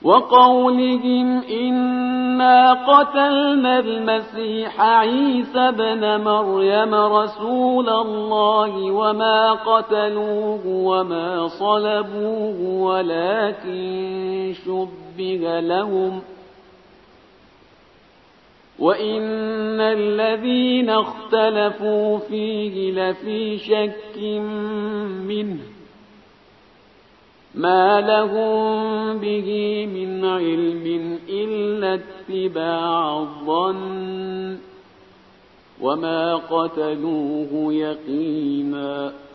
وقولهم إنا قتلنا المسيح عيسى ابن مريم رسول الله وما قتلوه وما صلبوه ولكن شبه لهم وإن الذين اختلفوا فيه لفي شك منه ما لهم به من علم إلا اتباع الظن وما قتلوه يقينا